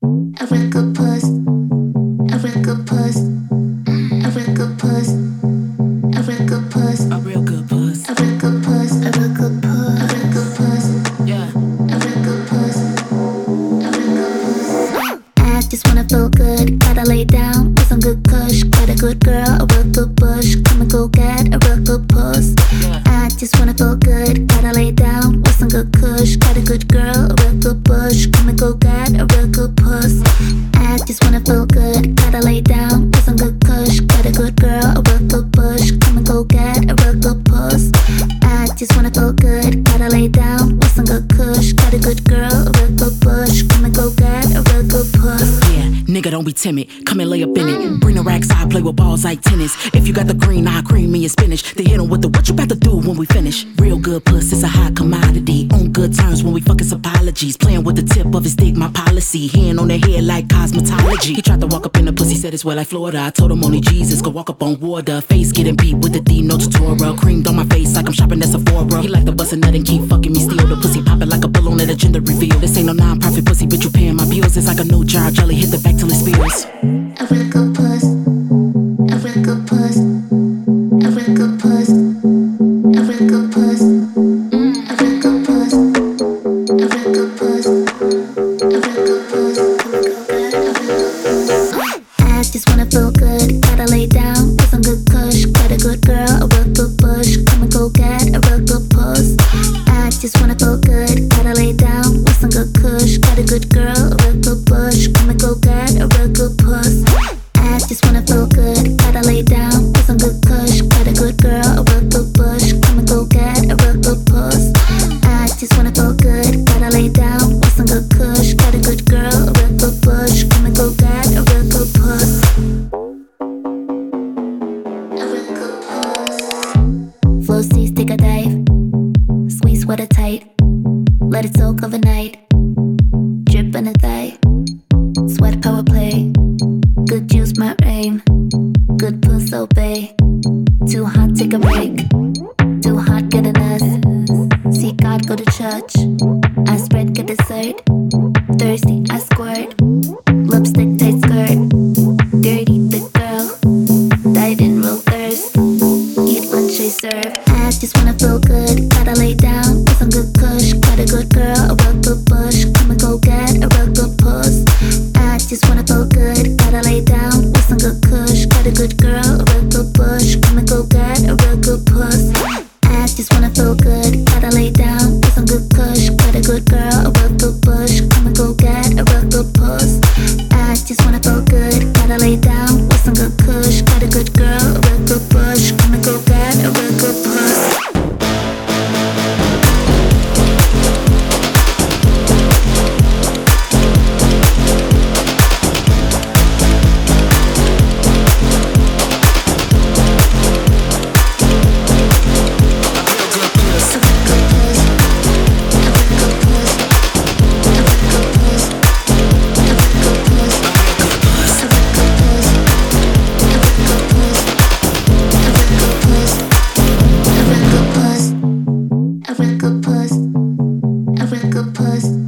A real good puss. A real good puss. A real good puss. A real good puss. A real good puss. A real good puss. A real good puss. A real good puss. Yeah. A real good puss. A real good puss. I just wanna feel good. Gotta lay down with some good kush. Got a good girl, a real good bush. Come and go get a real good puss. I just wanna feel good. Gotta lay down with some good kush. Got a good girl, a real good bush. Come and go get a real good puss. I just wanna feel good. Gotta lay down with some good kush. Got a good girl, a real good bush. Come and go get a real good puss. I just wanna feel good. Gotta lay down with some good kush. Got a good girl, a real good bush. Come and go get a real good puss. Yeah, nigga, don't be timid. Come and lay up in it. Bring the racks, I play with balls like tennis. If you got the green, I'll cream me and spinach. Then hit 'em with the what you about to do when we finish. Real good puss is a high commodity. On good terms when we fuck his apologies. Playing with the tip of his dick, my policy. Hand on the head like cosmetology. He tried to walk up in the pussy, said it's wet like Florida. I told him only Jesus could walk up on water. Face getting beat with the D, no tutorial. Creamed on my face like I'm shopping at Sephora. He like to bust a nut and keep fucking me still. The pussy popping like a balloon at a gender reveal. This ain't no non-profit pussy, bitch, you paying my bills. It's like a new jar jelly, hit the back till it spills. A real good puss. A real good puss. A real good puss. A real good puss. A real good puss. A real good puss. A real good puss. I just wanna feel good. Gotta lay down with some good kush. Got a good girl, a real good bush. Come and go get a real good puss. I just wanna feel good. Gotta lay down with some good kush. Got a good girl, a real good bush. Come and go get a real good puss. I just wanna feel good. Gotta lay down with some good kush. Got a good girl, a real good bush. Come and go get a real good puss. I just wanna feel good. Gotta lay down with some good kush. Got a good girl, a real good bush. Come and go get a real good puss. A real good puss. Flow seas, take a dive. Squeeze sweater tight. Let it soak overnight. Drip in the thigh. Sweat power play. Good juice might rain. Good puss obey. Too hot, take a break. Too hot, get a nurse. See God, go to church. I spread, get dessert. Thirsty, I squirt. Lipstick, tight skirt. Dirty, thick girl. Died in real thirst. Eat lunch, I serve. I just wanna feel good. Gotta lay down with some good kush. Got a good girl, a real good bush. Come and go get a real good puss. I just wanna feel good. Gotta lay down with some good kush. Got a good girl, a real good bush. Come and go get a real good puss. I just wanna feel good. Gotta lay down with some good kush. Got a good girl, a real good bush. Come and go get a real good puss. I just wanna feel good. Gotta lay down with some good kush. Got a good girl, a real good bush. Come and go get a real good puss. A real good puss.